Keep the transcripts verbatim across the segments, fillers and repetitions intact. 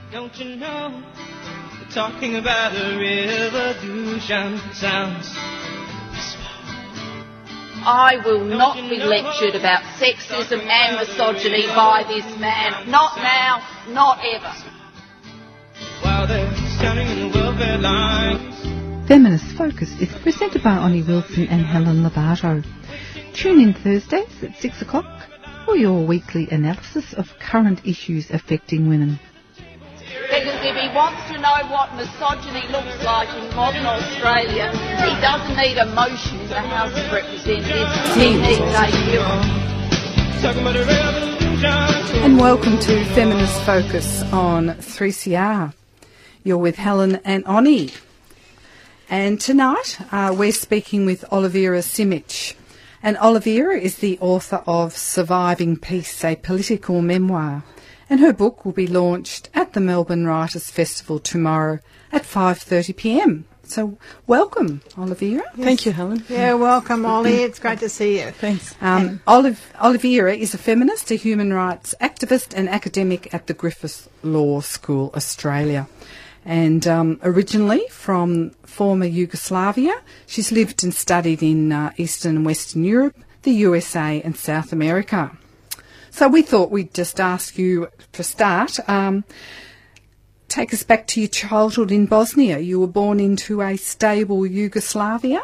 Don't you know, talking about a revolution sounds peaceful. I will not be lectured about sexism and misogyny by this man. Not now, not ever. While they're standing in the welfare lines. Feminist Focus is presented by Oni Wilson and Helen Lovato. Tune in Thursdays at six o'clock for your weekly analysis of current issues affecting women. Because if he wants to know what misogyny looks like in modern Australia, he doesn't need a motion in the House of Representatives. He needs a hearing. And welcome to Feminist Focus on three C R. You're with Helen and Oni. And tonight uh, we're speaking with Olivera Simic. And Olivera is the author of Surviving Peace, a political memoir. And her book will be launched at the Melbourne Writers' Festival tomorrow at five thirty p m. So welcome, Olivera. Yes. Thank you, Helen. Yeah, welcome, Ollie. It's great to see you. Thanks. Um, Olive, Olivera is a feminist, a human rights activist and academic at the Griffith Law School, Australia. And um, originally from former Yugoslavia, she's lived and studied in uh, Eastern and Western Europe, the U S A and South America. So we thought we'd just ask you to start, um, take us back to your childhood in Bosnia. You were born into a stable Yugoslavia,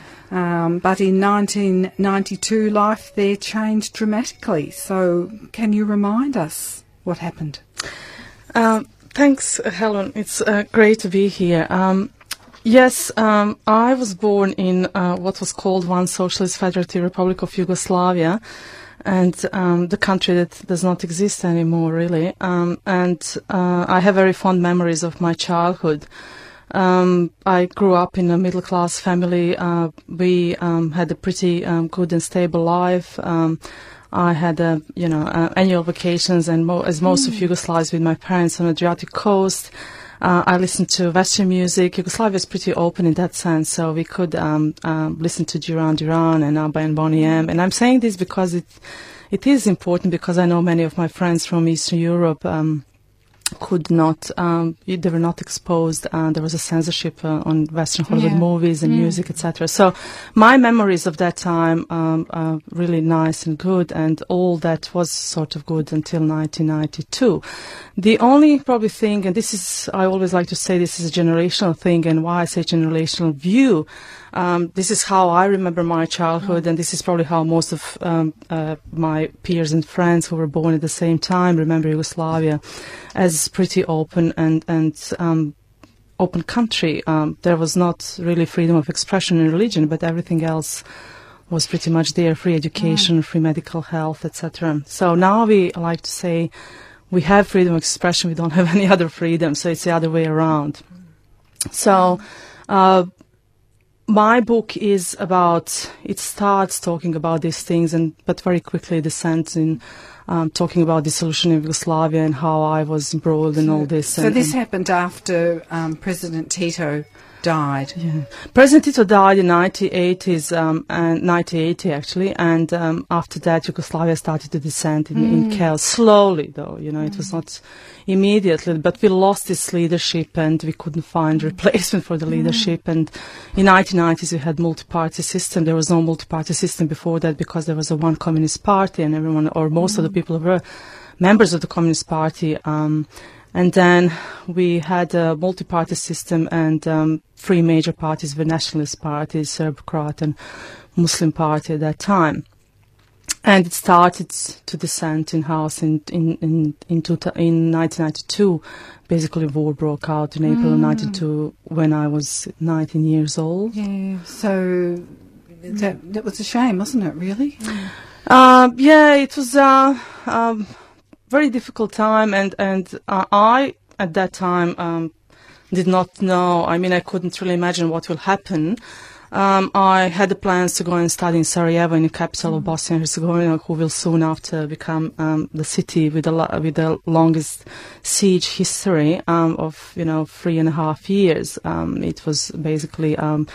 um, but in nineteen ninety-two life there changed dramatically. So can you remind us what happened? Um, thanks, Helen. It's uh, great to be here. Um, yes, um, I was born in uh, what was called once Socialist Federative Republic of Yugoslavia, and um, the country that does not exist anymore, really. Um, and uh, I have very fond memories of my childhood. Um, I grew up in a middle-class family. Uh, we um, had a pretty um, good and stable life. Um, I had, uh, you know, uh, annual vacations, and mo- as most mm. of Yugoslavia, with my parents on the Adriatic coast. Uh, I listened to Western music. Yugoslavia is pretty open in that sense, so we could um, um, listen to Duran Duran and ABBA and Boney M. And I'm saying this because it it is important, because I know many of my friends from Eastern Europe um, could not, um, they were not exposed. Uh, there was a censorship uh, on Western Hollywood yeah. movies and yeah. music, et cetera. So my memories of that time um, are really nice and good, and all that was sort of good until nineteen ninety-two. The only probably thing, and this is, I always like to say this is a generational thing, and why I say generational view, um, this is how I remember my childhood, and this is probably how most of um, uh, my peers and friends who were born at the same time remember Yugoslavia as pretty open and, and um, open country. Um, there was not really freedom of expression in religion, but everything else was pretty much there, free education, yeah. free medical health, et cetera. So now we like to say we have freedom of expression, we don't have any other freedom, so it's the other way around. So uh, my book is about, it starts talking about these things, and but very quickly descends in um, talking about dissolution of Yugoslavia and how I was embroiled in all this. So and, this and happened after um, President Tito died. Yeah. President Tito died in nineteen eighties, um, and nineteen eighty actually, and um, after that Yugoslavia started to descend in, mm. in chaos, slowly though, you know, mm. it was not immediately, but we lost its leadership and we couldn't find replacement for the leadership, mm. and in nineteen nineties we had multi-party system. There was no multi-party system before that because there was a one communist party, and everyone, or most mm. of the people were members of the Communist Party. Um, And then we had a multi-party system, and um, three major parties were nationalist parties, Serb, Croat and Muslim party at that time. And it started to descend in house in in in in, two, in nineteen ninety-two. Basically, war broke out in April mm. ninety-two when I was nineteen years old. Yeah, so that that was a shame, wasn't it, really? Mm. Uh, yeah, it was a uh, um, very difficult time, and, and uh, I, at that time, um, did not know. I mean, I couldn't really imagine what will happen. Um, I had the plans to go and study in Sarajevo, in the capital of Bosnia and Herzegovina, who will soon after become um, the city with the lo- with the longest siege history um, of, you know, three and a half years. Um, it was basically um,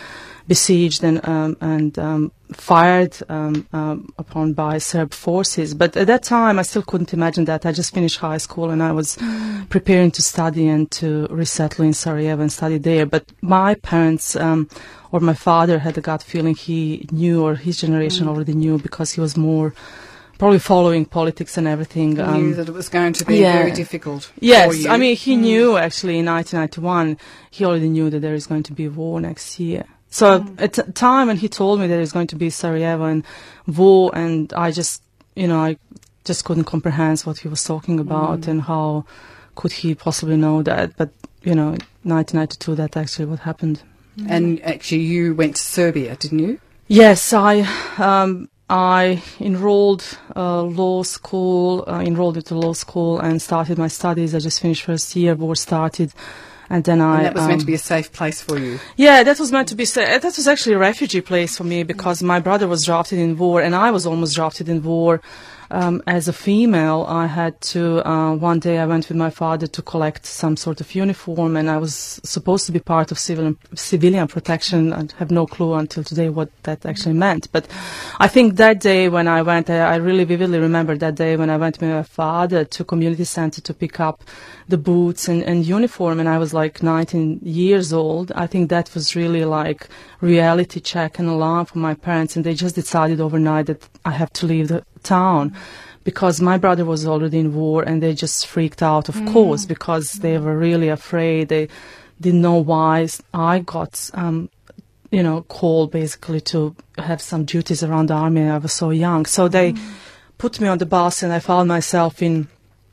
besieged and um, and um, fired um, um, upon by Serb forces. But at that time, I still couldn't imagine that. I just finished high school and I was preparing to study and to resettle in Sarajevo and study there. But my parents um, or my father had a gut feeling he knew, or his generation already knew, because he was more probably following politics and everything. He um, knew that it was going to be yeah. very difficult for Yes, you. I mean, he knew actually in nineteen ninety-one, he already knew that there is going to be war next year. So mm. at the time when he told me that there's going to be Sarajevo and war, and I just, you know, I just couldn't comprehend what he was talking about mm. and how could he possibly know that. But, you know, nineteen ninety-two, that's actually what happened. Mm. And actually you went to Serbia, didn't you? Yes, I... Um, I enrolled uh, law school, uh, enrolled into law school and started my studies. I just finished first year, war started, and then I... And that was um, meant to be a safe place for you. Yeah, that was meant to be safe. That was actually a refugee place for me, because my brother was drafted in war and I was almost drafted in war. Um, as a female, I had to, uh, one day I went with my father to collect some sort of uniform, and I was supposed to be part of civil, civilian protection. I have no clue until today what that actually meant. But I think that day when I went, I, I really vividly remember that day when I went with my father to community center to pick up the boots and, and uniform, and I was like nineteen years old. I think that was really like reality check and alarm for my parents, and they just decided overnight that I have to leave the town, because my brother was already in war, and they just freaked out, of mm. course, because they were really afraid. They didn't know why I got, um, you know, called basically to have some duties around the army. I was so young. So they mm. put me on the bus, and I found myself in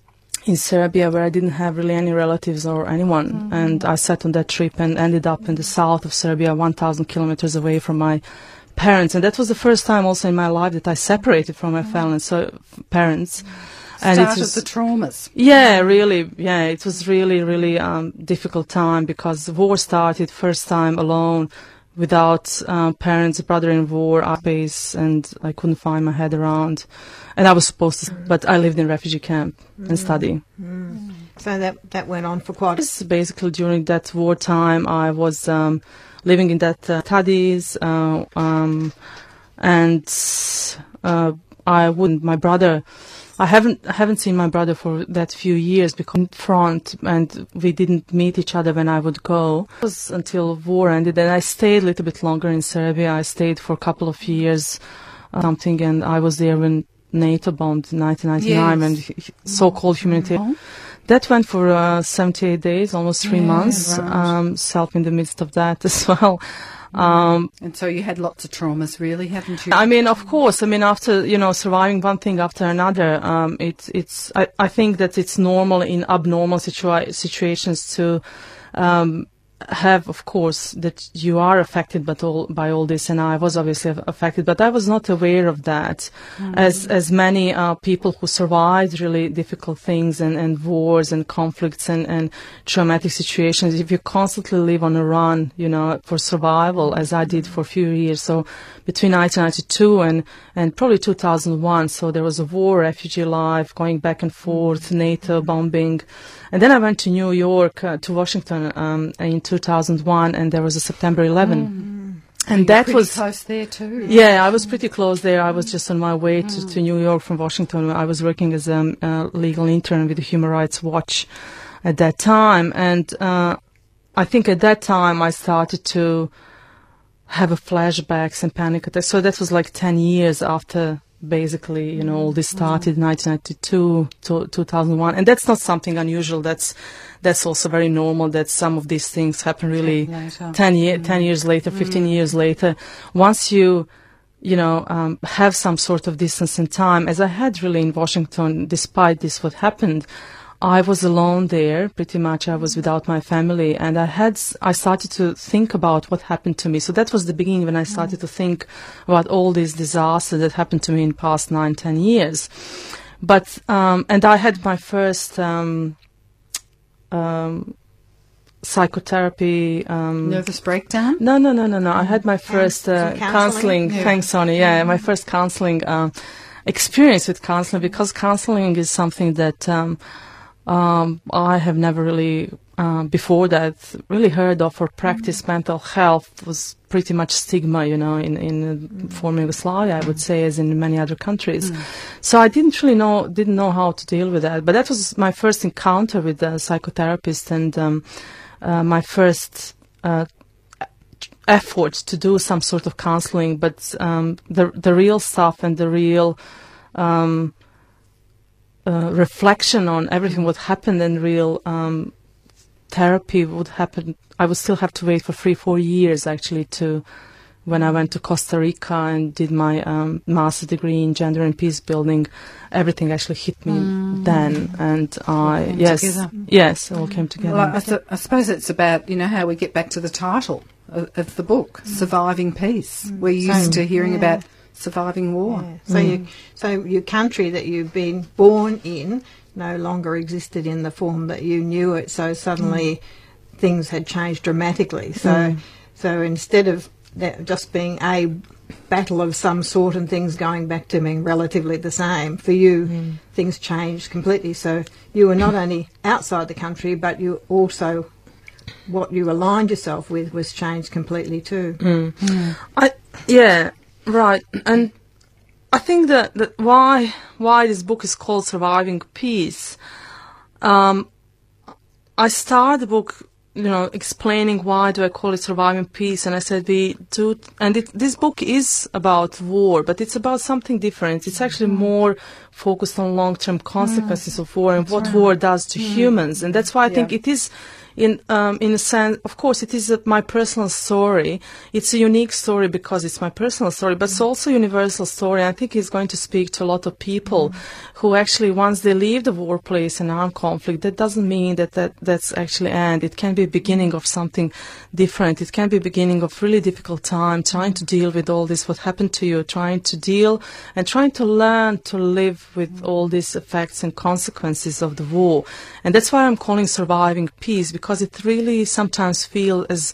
in Serbia, where I didn't have really any relatives or anyone. Mm. And I sat on that trip and ended up in the south of Serbia, one thousand kilometers away from my parents, and that was the first time also in my life that I separated from my family, so parents. And Started it was the traumas. Yeah, really. Yeah, it was really, really um, difficult time, because the war started first time alone, without uh, parents, brother in war, space, and I couldn't find my head around. And I was supposed to, but I lived in refugee camp mm. and study. Mm. So that that went on for quite. A- Basically, during that war time, I was. Um, living in that uh, studies, uh, um, and uh, I wouldn't. My brother, I haven't I haven't seen my brother for that few years, because in front, and we didn't meet each other when I would go. It was until war ended, and I stayed a little bit longer in Serbia. I stayed for a couple of years, uh, something, and I was there when NATO bombed in nineteen ninety-nine, yes. and so-called humanitarian. Mm-hmm. That went for uh, seventy-eight days, almost three yeah, months, right. um, self in the midst of that as well. Um, and so you had lots of traumas, really, haven't you? I mean, of course. I mean, after, you know, surviving one thing after another, um, it's, it's, I, I think that it's normal in abnormal situa- situations to, um, have, of course, that you are affected by all, by all this, and I was obviously affected, but I was not aware of that. Mm-hmm. As as many uh, people who survived really difficult things and, and wars and conflicts and, and traumatic situations, if you constantly live on a run, you know, for survival, as I did for a few years, so between nineteen ninety-two and, and probably two thousand one, so there was a war, refugee life, going back and forth, NATO bombing. And then I went to New York, uh, to Washington, um, in two thousand one, and there was a September eleventh. Mm. And that pretty was close there too. Yeah, I was pretty close there. I was just on my way to, to New York from Washington. I was working as a um, uh, legal intern with the Human Rights Watch at that time, and uh, I think at that time I started to have a flashbacks and panic attacks. So that was like ten years after. Basically, you know, all this started in nineteen ninety-two to two thousand one, and that's not something unusual. That's that's also very normal. That some of these things happen really ten, year, mm. ten years later, fifteen mm. years later. Once you, you know, um, have some sort of distance in time, as I had really in Washington, despite this what happened, I was alone there, pretty much. I was without my family, and I had, I started to think about what happened to me. So that was the beginning when I started mm. to think about all these disasters that happened to me in past nine, ten years. But, um, and I had my first, um, um, psychotherapy, um. Nervous breakdown? No, no, no, no, no. I had my first, uh, counseling. counseling. Yeah. Thanks, Sonia. Yeah, my first counseling, uh, experience with counseling, because counseling is something that, um, Um, I have never really uh, before that really heard of or practiced mental health was pretty much stigma, you know, in, in mm. former Yugoslavia, I would say, as in many other countries. Mm. So I didn't really know, didn't know how to deal with that. But that was my first encounter with a psychotherapist and um, uh, my first uh, effort to do some sort of counseling. But um, the the real stuff and the real um, uh, reflection on everything what happened and real um, therapy would happen. I would still have to wait for three, four years actually to when I went to Costa Rica and did my um, master's degree in gender and peace building. Everything actually hit me mm. then, and I yes, together. yes, it all came together. Well, I, th- I suppose it's about you know how we get back to the title of, of the book, mm. "Surviving Peace." Mm. We're used so, to hearing yeah. about surviving war. Yeah. So, mm. you, so your country that you've been born in no longer existed in the form that you knew it. So suddenly mm. things had changed dramatically. So, mm. so instead of that just being a battle of some sort and things going back to being relatively the same, for you mm. things changed completely. So you were not only outside the country, but you also, what you aligned yourself with was changed completely too. Mm. Mm. I, yeah, right. And I think that, that why why this book is called Surviving Peace, um, I started the book, you know, explaining why do I call it Surviving Peace, and I said we do, and it, this book is about war, but it's about something different. It's actually more focused on long-term consequences mm. of war and what war does to mm. humans, and that's why I yeah. think it is, in um, in a sense, of course, it is a, my personal story. It's a unique story because it's my personal story, but it's also a universal story. I think it's going to speak to a lot of people mm. who actually, once they leave the war place and armed conflict, that doesn't mean that, that that's actually end. It can be a beginning of something different. It can be a beginning of really difficult time, trying to deal with all this, what happened to you, trying to deal and trying to learn to live with all these effects and consequences of the war. And that's why I'm calling Surviving Peace, because it really sometimes feels as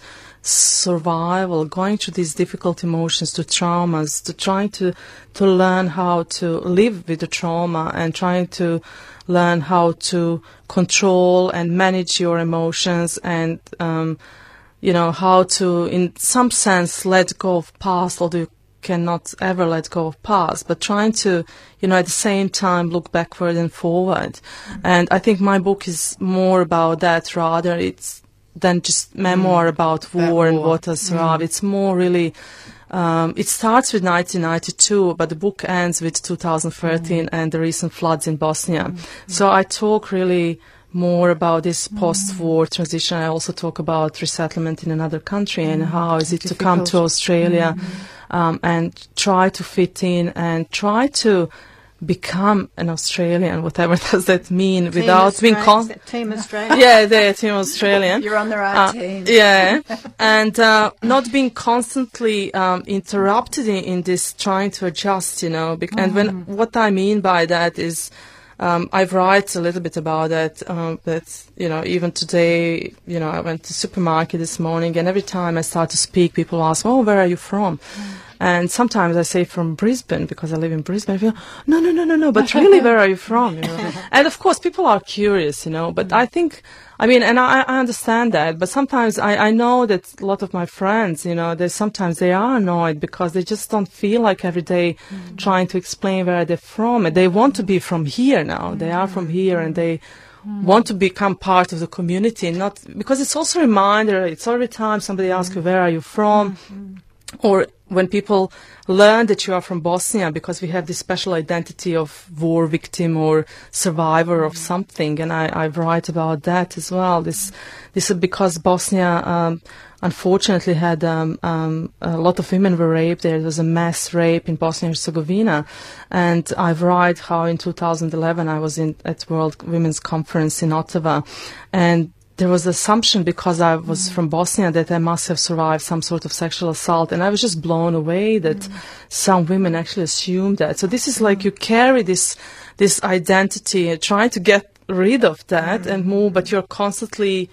survival, going through these difficult emotions, to traumas, to trying to, to learn how to live with the trauma and trying to learn how to control and manage your emotions and, um, you know, how to, in some sense, let go of past, although you cannot ever let go of past, but trying to, you know, at the same time look backward and forward. Mm-hmm. And I think my book is more about that rather. It's than just memoir mm. about war, war and what has survived. Mm. It's more really, um, it starts with nineteen ninety-two, but the book ends with two thousand thirteen mm. and the recent floods in Bosnia. Mm. So I talk really more about this post-war mm. transition. I also talk about resettlement in another country mm. and how is it Difficult. to come to Australia mm. um, and try to fit in and try to become an Australian, whatever does that mean, team without Australia, being con- Team Australian. Yeah, they're Team Australian. You're on the right uh, team. Yeah, and uh, not being constantly um, interrupted in, in this trying to adjust, you know. Bec- mm. And when what I mean by that is, um, I write a little bit about that. Um, that you know, even today, you know, I went to the supermarket this morning, and every time I start to speak, people ask, "Oh, where are you from?" Mm. And sometimes I say from Brisbane because I live in Brisbane. I feel, no, no, no, no, no, but really, where are you from? You know? And of course, people are curious, you know, but mm. I think, I mean, and I, I understand that, but sometimes I, I know that a lot of my friends, you know, they sometimes they are annoyed because they just don't feel like every day mm. trying to explain where they're from. And they want to be from here now. Mm. They are from here and they mm. want to become part of the community, not because it's also a reminder. It's every time somebody asks you, where are you from? Mm. Or when people learn that you are from Bosnia, because we have this special identity of war victim or survivor of something, and I, I write about that as well. This, this is because Bosnia, um, unfortunately, had um, um, a lot of women were raped. There was a mass rape in Bosnia and Herzegovina, and I write how in two thousand eleven I was in at World Women's Conference in Ottawa, and there was assumption because I was mm. from Bosnia that I must have survived some sort of sexual assault, and I was just blown away that mm. some women actually assumed that. So this is like you carry this this identity, trying to get rid of that mm. and move, but you're constantly,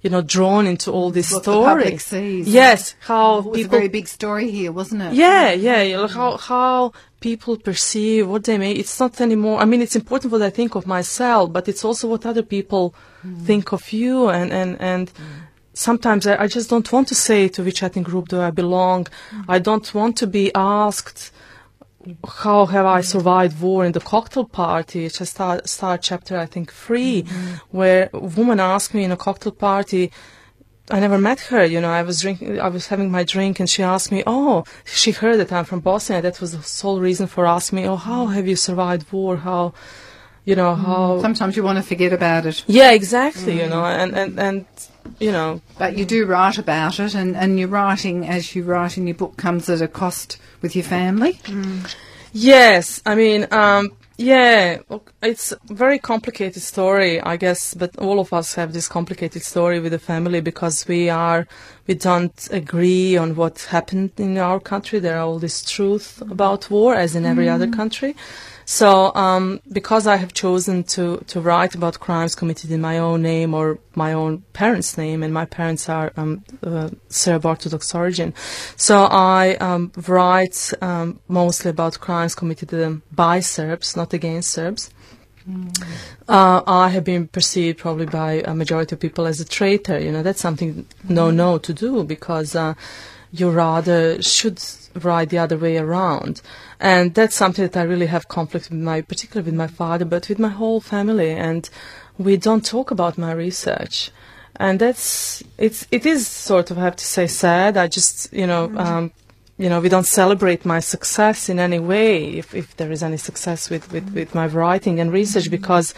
you know, drawn into all this What the story. public sees. Yes, how It was a people. very big story here, wasn't it? Yeah, yeah, you know, how how people perceive what they may. It's not anymore. I mean, it's important what I think of myself, but it's also what other people mm. think of you, and and and. Mm. Sometimes I, I just don't want to say to which ethnic group do I belong. Mm. I don't want to be asked how have I survived war in the cocktail party. It's a start, start chapter, I think, three, mm-hmm. where a woman asked me in a cocktail party. I never met her, you know, I was drinking, I was having my drink, and she asked me, oh, she heard that I'm from Bosnia. That was the sole reason for asking me, oh, how have you survived war? How, you know, how... Sometimes you want to forget about it. Yeah, exactly, mm. you know, and, and, and, you know... But you do write about it, and, and your writing, as you write in your book, comes at a cost with your family. Mm. Yes, I mean, um, yeah, it's a very complicated story, I guess, but all of us have this complicated story with the family because we are, we don't agree on what happened in our country. There are all this truth about war, as in every mm. other country. So, um, because I have chosen to, to write about crimes committed in my own name or my own parents' name, and my parents are um, uh, Serb Orthodox origin, so I um, write um, mostly about crimes committed um, by Serbs, not against Serbs. Mm. Uh, I have been perceived probably by a majority of people as a traitor. You know, that's something no, no to do, because uh, you rather should write the other way around. And that's something that I really have conflict with my, particularly with my father, but with my whole family. And we don't talk about my research. And that's, it's, it is sort of, I have to say, sad. I just, you know, um, you know, we don't celebrate my success in any way, if, if there is any success with, with, with my writing and research, because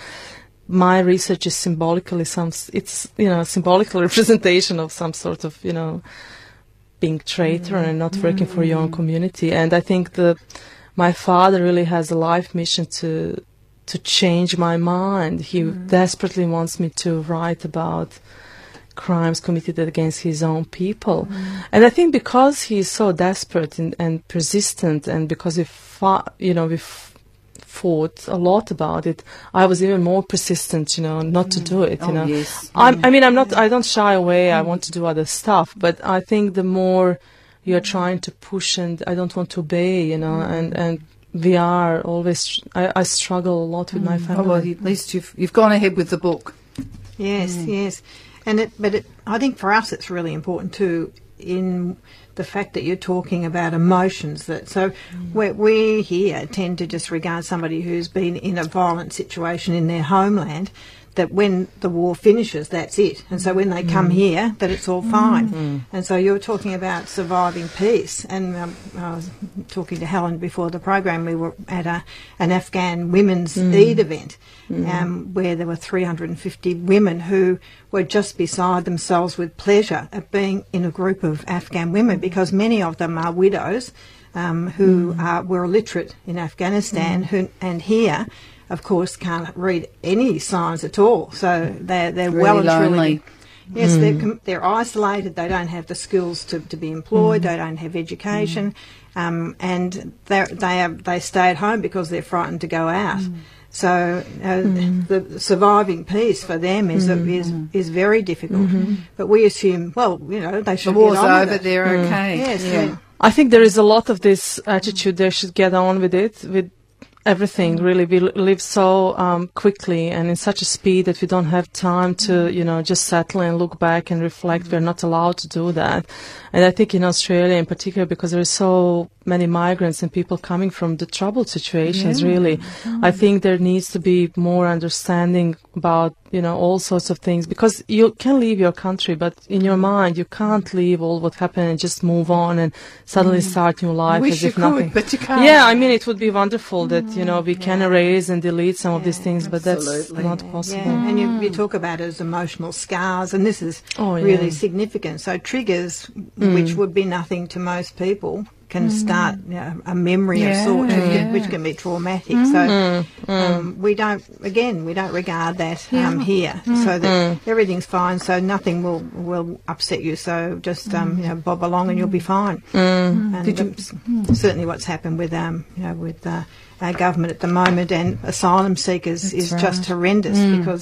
my research is symbolically some, it's, you know, symbolical representation of some sort of, you know, being traitor mm. and not working mm. for your own community. And I think the my father really has a life mission to to change my mind. He mm. desperately wants me to write about crimes committed against his own people. Mm. And I think because he's so desperate and, and persistent, and because we fought, you know, we f- fought a lot about it, I was even more persistent, you know, not mm. to do it, you oh, know. Yes. I'm, I mean, I'm not, I don't shy away. Mm. I want to do other stuff, but I think the more you're trying to push, and I don't want to obey, you know, mm. and, and we are always, I, I struggle a lot with mm. my family. Oh, well, at least you've, you've gone ahead with the book. Yes, mm. yes. And it, but it, I think for us it's really important too, in the fact that you're talking about emotions. That so mm. we we here tend to just regard somebody who's been in a violent situation in their homeland, that when the war finishes, that's it. And so when they mm. come here, that it's all fine. Mm. And so you're talking about surviving peace. And um, I was talking to Helen before the program. We were at a, an Afghan women's mm. Eid event mm. um, where there were three hundred fifty women who were just beside themselves with pleasure at being in a group of Afghan women, because many of them are widows um, who mm. are, were illiterate in Afghanistan mm. who, and here, of course, can't read any signs at all. So they're, they're really well and lonely. truly... Yes, mm. they're, com- they're isolated. They don't have the skills to, to be employed. Mm. They don't have education. Mm. Um, and they they are, they stay at home because they're frightened to go out. Mm. So uh, mm. the surviving peace for them is mm. is is very difficult. Mm-hmm. But we assume, well, you know, they should the war's get on over, with it. they're Mm. okay. Yes, yeah. yeah. I think there is a lot of this attitude, they should get on with it, with everything, really. We l- live so um, quickly and in such a speed that we don't have time to, you know, just settle and look back and reflect. We're not allowed to do that. And I think in Australia in particular, because there are so many migrants and people coming from the troubled situations, Yeah. really, mm. I think there needs to be more understanding about, you know, all sorts of things, because you can leave your country, but in your mind you can't leave all what happened and just move on and suddenly mm. start new life wish as you if could, nothing. but you can't. Yeah, I mean, it would be wonderful that, you know, we can Yeah. erase and delete some of these Yeah, things, but that's absolutely. not Yeah, possible. yeah. And you, you talk about it as emotional scars, and this is Oh, really yeah. significant. So triggers, Mm. which would be nothing to most people, can start you know, a memory Yeah, of sorts, which, yeah. can, which can be traumatic. So Mm, um, we don't, again, we don't regard that Yeah. um, here, so that everything's fine. So nothing will will upset you. So just um, you know, bob along and you'll be fine. Mm. And Did you- that's certainly what's happened with um, you know, with uh, our government at the moment, and asylum seekers That's is right. just horrendous Mm. because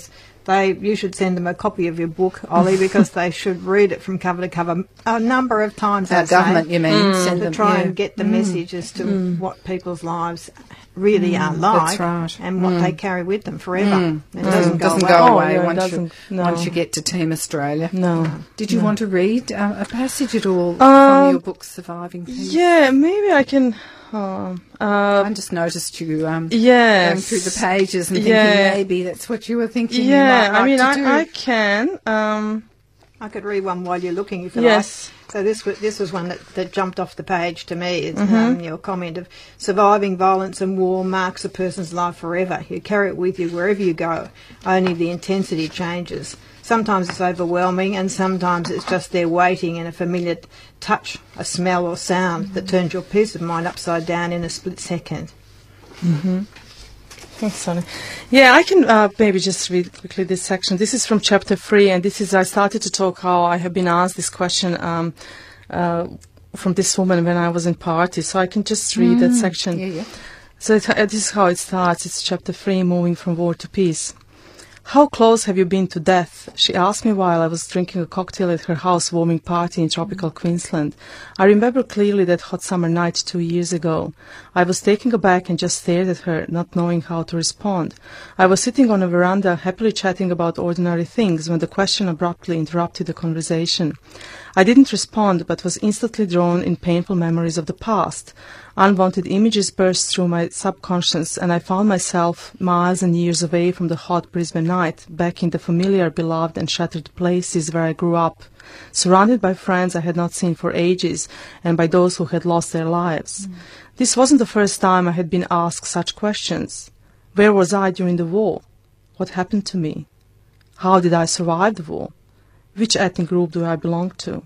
they you should send them a copy of your book, Ollie, because they should read it from cover to cover a number of times. Our I'd say, government, you mean? mm, Send to them, try yeah. and get the Mm. message as to mm. what people's lives really are like, that's right. and what Mm. they carry with them forever. Mm. It doesn't Mm. go doesn't away. go Oh, away yeah, it once, you, doesn't, no. once you get to Team Australia. No. Did you No. want to read uh, a passage at all Um, from your book, Surviving Peace? Yeah, maybe I can. Um, uh, I just noticed you um, yes. going through the pages and thinking Yeah. maybe that's what you were thinking. Yeah, you might like I mean, to do. I, I can. Um, I could read one while you're looking, if you Yes. like. So this was this was one that, that jumped off the page to me. It's Mm-hmm. um, your comment of surviving violence and war marks a person's life forever. You carry it with you wherever you go. Only the intensity changes. Sometimes it's overwhelming, and sometimes it's just there waiting in a familiar touch, a smell or sound that turns your peace of mind upside down in a split second. Thanks, Sonny. Yeah, I can uh, maybe just read quickly this section. This is from chapter three, and this is, I started to talk how I have been asked this question um, uh, from this woman when I was in party, so I can just read that section. Yeah, yeah. So it, uh, this is how it starts. It's chapter three, moving from war to peace. How close have you been to death? She asked me while I was drinking a cocktail at her housewarming party in tropical Queensland. I remember clearly that hot summer night two years ago. I was taken aback and just stared at her, not knowing how to respond. I was sitting on a veranda, happily chatting about ordinary things, when the question abruptly interrupted the conversation. I didn't respond, but was instantly drawn in painful memories of the past. Unwanted images burst through my subconscious, and I found myself miles and years away from the hot Brisbane night, back in the familiar, beloved and shattered places where I grew up, surrounded by friends I had not seen for ages, and by those who had lost their lives. Mm. This wasn't the first time I had been asked such questions. Where was I during the war? What happened to me? How did I survive the war? Which ethnic group do I belong to?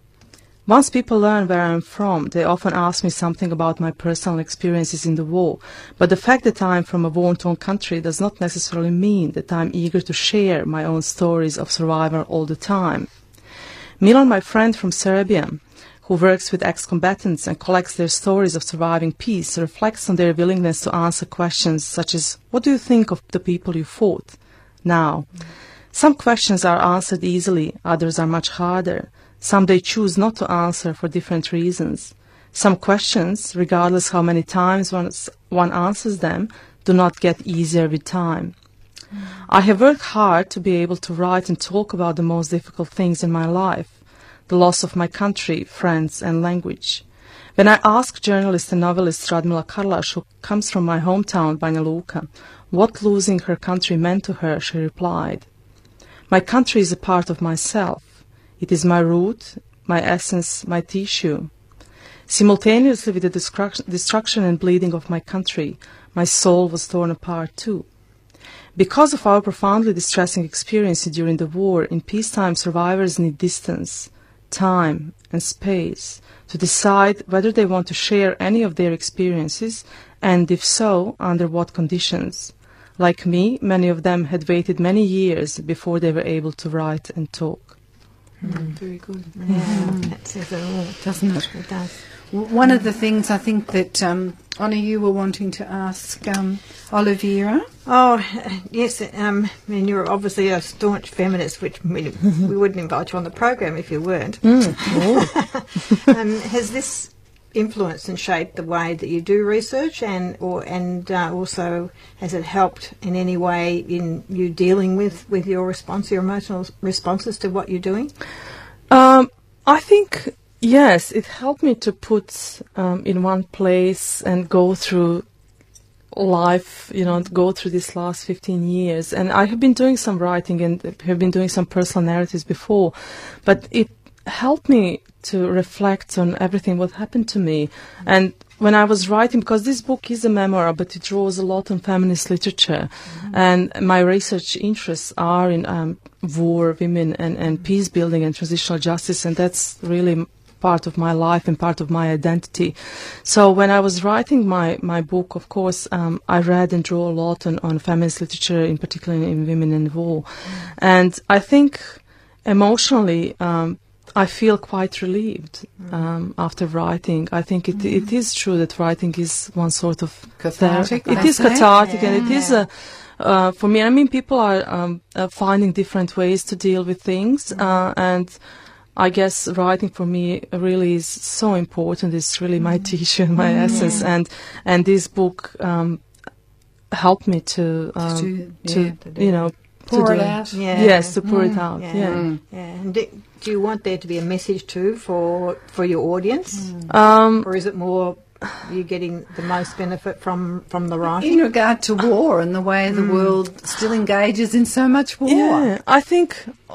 Once people learn where I am from, they often ask me something about my personal experiences in the war, but the fact that I am from a war-torn country does not necessarily mean that I am eager to share my own stories of survival all the time. Milan, my friend from Serbia, who works with ex-combatants and collects their stories of surviving peace, reflects on their willingness to answer questions such as, what do you think of the people you fought? Now, some questions are answered easily, others are much harder. Some they choose not to answer for different reasons. Some questions, regardless how many times one, one answers them, do not get easier with time. Mm. I have worked hard to be able to write and talk about the most difficult things in my life, the loss of my country, friends and language. When I asked journalist and novelist Radmila Karlaš, who comes from my hometown, Banja Luka, what losing her country meant to her, she replied, "My country is a part of myself. It is my root, my essence, my tissue. Simultaneously with the destruction, destruction and bleeding of my country, my soul was torn apart too. Because of our profoundly distressing experience during the war, in peacetime survivors need distance, time and space to decide whether they want to share any of their experiences, and if so, under what conditions. Like me, many of them had waited many years before they were able to write and talk." Mm. Very good. Yeah, mm. That says it all, doesn't it? It does. One of the things I think that, um, Anna, you were wanting to ask um, Olivera. Oh, yes. Um, I mean, you're obviously a staunch feminist, which we, we wouldn't invite you on the program if you weren't. Mm. um, has this influenced and shaped the way that you do research, and or and uh, also has it helped in any way in you dealing with, with your response, your emotional responses to what you're doing? Um, I think, yes, it helped me to put um, in one place and go through life, you know, go through these last fifteen years. And I have been doing some writing and have been doing some personal narratives before, but it helped me to reflect on everything what happened to me. And when I was writing, because this book is a memoir, but it draws a lot on feminist literature, mm-hmm. and my research interests are in um, war, women, and, and peace building and transitional justice, and that's really part of my life and part of my identity. So when I was writing my, my book, of course, um, I read and drew a lot on, on feminist literature, in particular in Women in War. Mm-hmm. And I think emotionally, um, I feel quite relieved um, after writing. I think it, mm. it is true that writing is one sort of cathartic. It is cathartic, yeah. and it is a uh, for me, I mean, people are um, uh, finding different ways to deal with things, uh, and I guess writing for me really is so important. It's really my tissue and my essence, and and this book um, helped me to um, do- to, yeah, to do you know Pour to it do out. Yeah. Yes, to pour it out. Yeah. Yeah. Yeah. And do, do you want there to be a message too for for your audience, Um, or is it more you getting the most benefit from from the In writing? regard to war and the way the world still engages in so much war. Yeah, I think,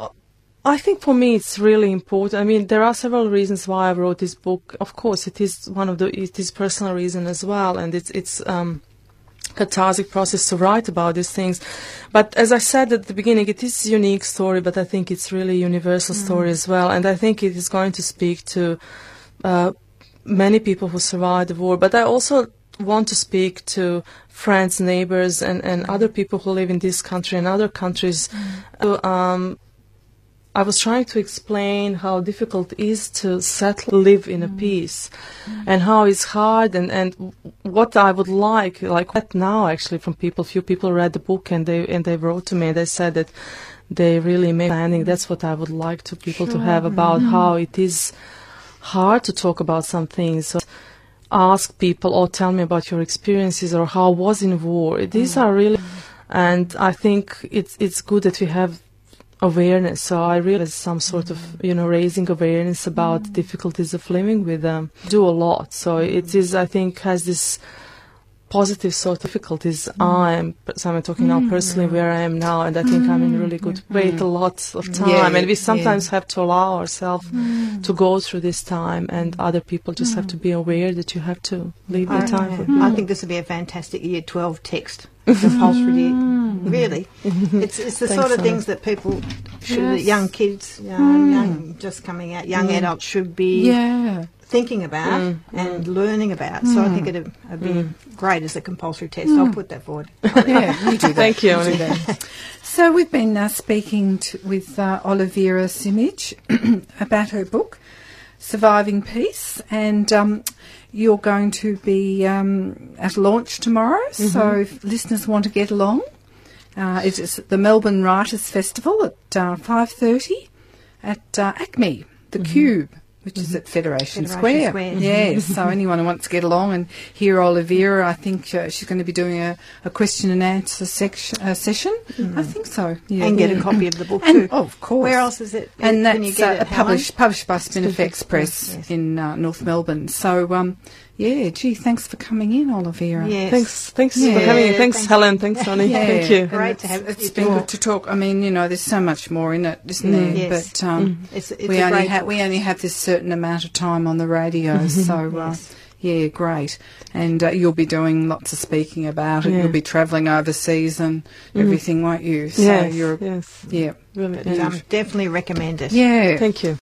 I think for me it's really important. I mean, there are several reasons why I wrote this book. Of course, it is one of the it is personal reason as well, and it's it's um, cathartic process to write about these things. But as I said at the beginning, it is a unique story, but I think it's really a universal story as well, and I think it is going to speak to uh, many people who survived the war. But I also want to speak to friends, neighbors, and, and other people who live in this country and other countries. So, um, I was trying to explain how difficult it is to settle, live in a peace, and how it's hard, and, and what I would like, like what now actually from people. Few people read the book and they and they wrote to me. They said that they really made understanding. That's what I would like to people to have about how it is hard to talk about some things. So ask people, or tell me about your experiences, or how was in war. These are really, and I think it's it's good that we have awareness. So I realize some sort of, you know, raising awareness about the difficulties of living with them. Do a lot. So it is, I think, has this positive sort of difficulties. I'm, so I'm talking now personally where I am now, and I think I'm in a really good wait a lot of time, Yeah, and we sometimes yeah. have to allow ourselves to go through this time, and other people just have to be aware that you have to leave the time for I think this would be a fantastic Year twelve text, compulsory. Really, it's it's the sort of Sonny. things that people should, Yes. young kids, you know, young just coming out, young adults should be Yeah. thinking about and learning about. So I think it'd, it'd be great as a compulsory test. I'll put that forward. Yeah, you do that. Thank you, do Oni. that. So we've been uh, speaking to, with uh, Olivera Simic about her book, Surviving Peace, and um, you're going to be um, at launch tomorrow, so if listeners want to get along, uh, it is at the Melbourne Writers Festival at uh, five thirty at uh, ACME, the Cube, which is at Federation, Federation Square. Square. Yes, so anyone who wants to get along and hear Olivera, I think uh, she's going to be doing a, a question and answer section, uh, session. I think so. Yeah. And get Yeah. a copy of the book And, too. oh, of course. Where else is it? And Can you that's get uh, it, Helen? published published by Spinifex Press Press, yes. in uh, North Melbourne. So, um, yeah, gee, thanks for coming in, Olivera. Yes. Thanks, thanks Yeah. for having me. Thanks, Thanks. Helen. Thanks, Sonny. Yeah. Thank you. And Great it's, to have it's you been talk. good to talk. I mean, you know, there's so much more in it, isn't there? Yes. But um, It's, it's we a only great have book. we only have this certain amount of time on the radio, so uh, Yes. yeah, great. And uh, you'll be doing lots of speaking about it. Yeah. You'll be travelling overseas and everything, won't you? So Yes, you're yes. yeah, Really. But, um, definitely recommend it. yeah. Thank you.